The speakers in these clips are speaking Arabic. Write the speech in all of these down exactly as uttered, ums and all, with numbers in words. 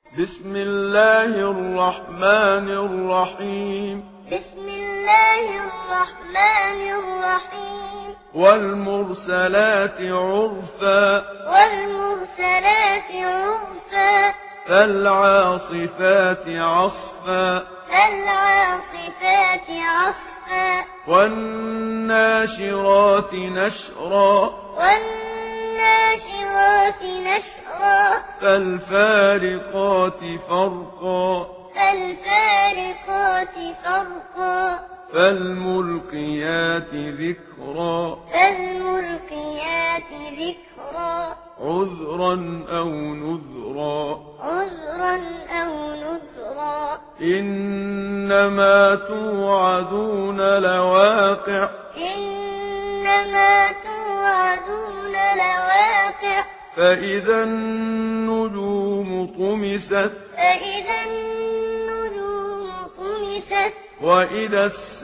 بسم الله الرحمن الرحيم بسم الله الرحمن الرحيم والمرسلات عرفا والمرسلات عرفا فالعاصفات عصفا فالعاصفات عصفا والناشرات نشرا والناشرات نشرا فالفارقات فرقا فالفارقات فرقا فالملقيات ذكرا فالملقيات ذكرا عذرا أو نذرا عذرا أو نذرا إنما توعدون لواقع إنما توعدون لواقع فإذا النجوم طمست فإذا النجوم طمست وإذا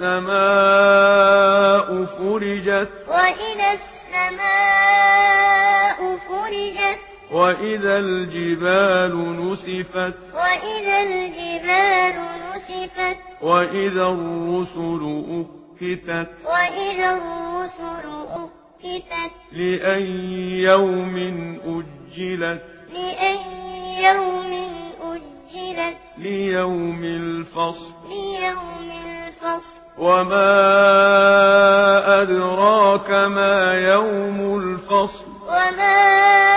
السماء فرجت وإذا السماء فرجت وإذا الجبال نسفت وإذا الجبال نسفت وإذا الرسل أقتت وإذا الرسل أقتت لأي يوم أجلت لأي يوم أجلت ليوم الفصل ليوم الفصل وما أدراك ما يوم الفصل وما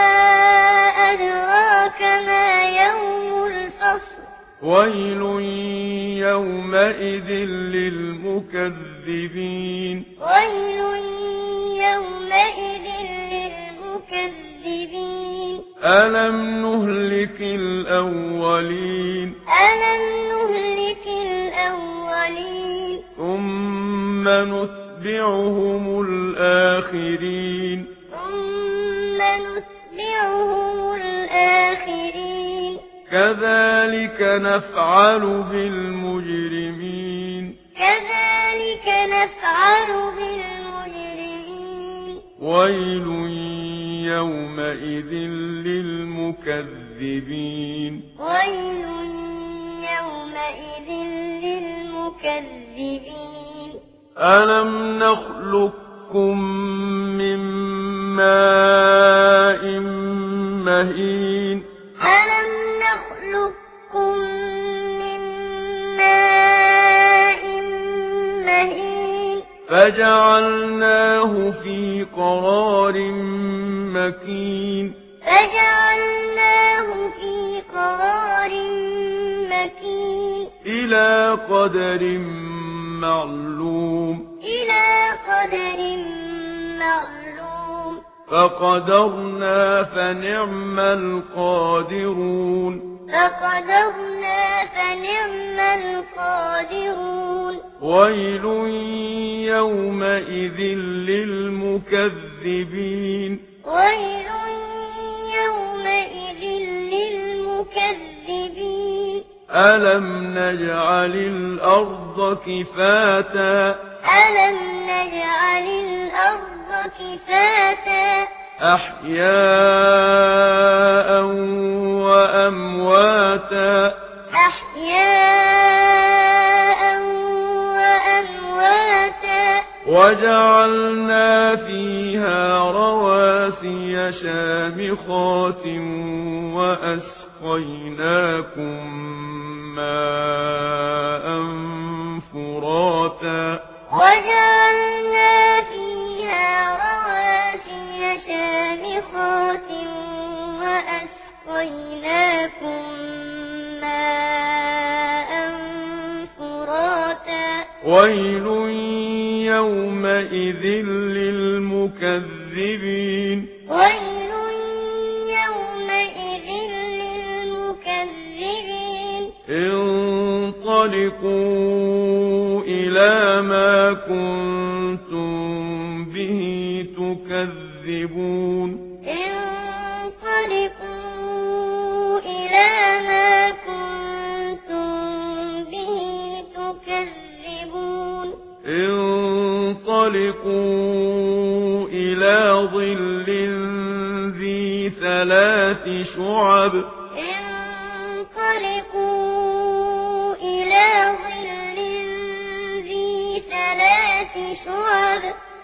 أدراك ما يوم الفصل ويل يومئذ للمكذبين ويل يومئذ للمكذبين ألم نهلك الأولين ألم نهلك الأولين ثم نتبعهم الآخرين ثم نتبعهم الآخرين كذلك نفعل بالمجرمين كذلك نفعل بالمجرمين ويل يومئذ للمكذبين ويل يومئذ للمكذبين ألم نخلقكم من ماء مهين ألم نخلقكم من ماء مهين فجعلناه في قرار مكين فجعلناه في قرار مكين إلى قدر معلوم إلى قدر معلوم فقدرنا فنعم القادرون فقدرنا فنعم القادرون ويل يومئذ للمكذبين ويل يومئذ للمكذبين ألم نجعل الأرض كفاتا ألم نجعل الأرض كفاتا أحياء وأمواتا أحياء وأمواتا وجعلنا فيها رواسي شامخات وأسقيناكم ماء فراتا وجعلنا فيها رواسي شامخات وأسقيناكم ماء فراتا ويل يومئذ للمكذبين ويل يومئذ للمكذبين انطلقوا إلى ما كنتم به تكذبون انطلقوا إلى ما كنتم به تكذبون انطلقوا إلى ظل ذي ثلاث شعب انطلقوا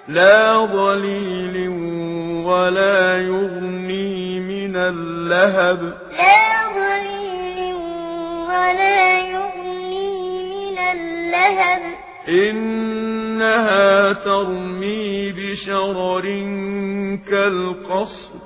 لا ظليل ولا يغني من اللهب لا ظليل ولا يغني من اللهب إنها ترمي بشرر كالقصر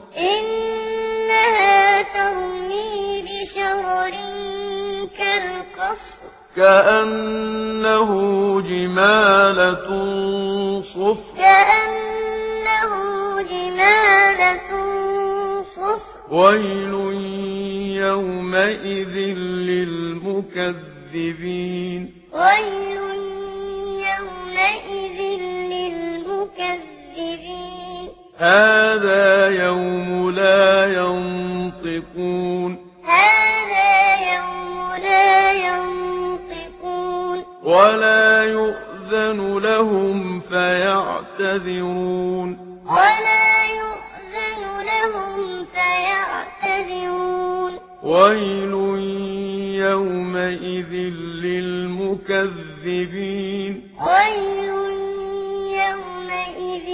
إنها ترمي بشرر كالقصر كأنه جمالة صفر كأنه جمالة صفر ويل يومئذ للمكذبين ويل يومئذ للمكذبين هذا يوم لا ينطقون هذا يوم لا ينطقون ولا يؤذن لهم فيعتذرون ولا يؤذن لهم فيعتذرون ويل يومئذ للمكذبين ويل يومئذ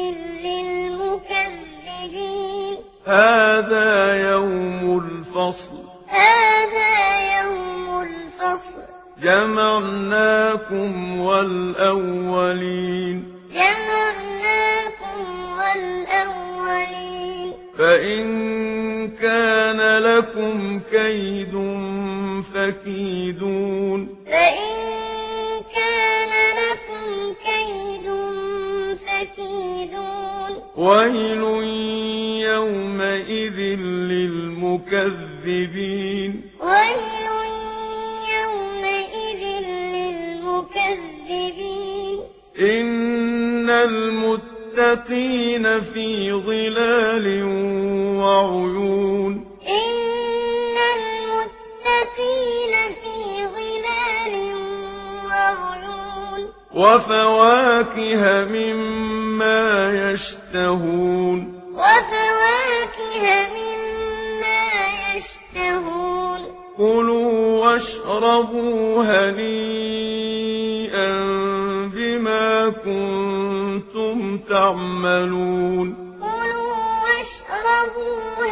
للمكذبين هذا يوم الفصل هذا يوم الفصل جمعناكم والأولين جمعناكم والأولين فإن كان لكم كيد فكيدون فإن كان لكم كيد فكيدون ويل يومئذ للمكذبين ويل يومئذ للمكذبين إن المتقين في ظلال وعيون إن المتقين في ظلال وعيون وفواكه مما يشتهون وفواكه مما يشتهون كلوا واشربوا هنيئا بما كنتم تعملون كلوا واشربوا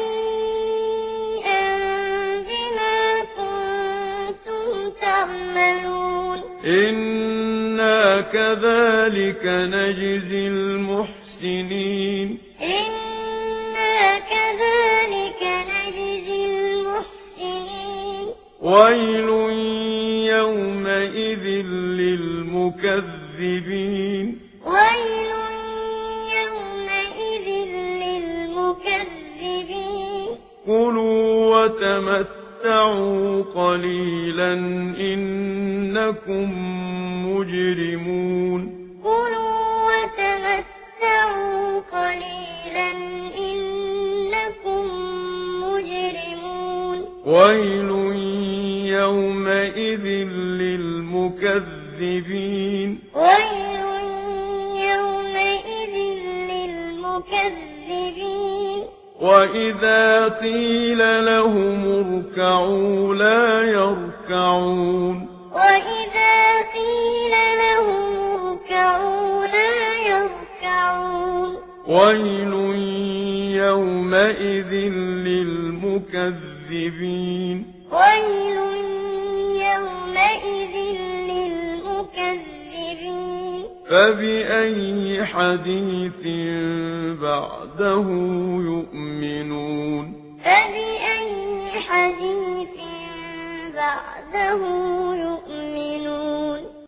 هنيئا بما كنتم تعملون إنا كذلك نجزي المحسنين إنا كذلك نجزي المحسنين ويل يومئذ للمكذبين ويل يومئذ للمكذبين كلوا وتمتعوا قليلا إنكم مجرمون كلوا وتمتعوا قليلا إنكم مجرمون ويل يومئذ للمكذبين ويل يومئذ للمكذبين وإذا قيل لهم اركعوا لا يركعون وإذا قيل لهم اركعوا لا يركعون ويل يومئذ للمكذبين ويل يومئذ للمكذبين فبأي حديث بعده يؤمنون فبأي حديث بعده يؤمنون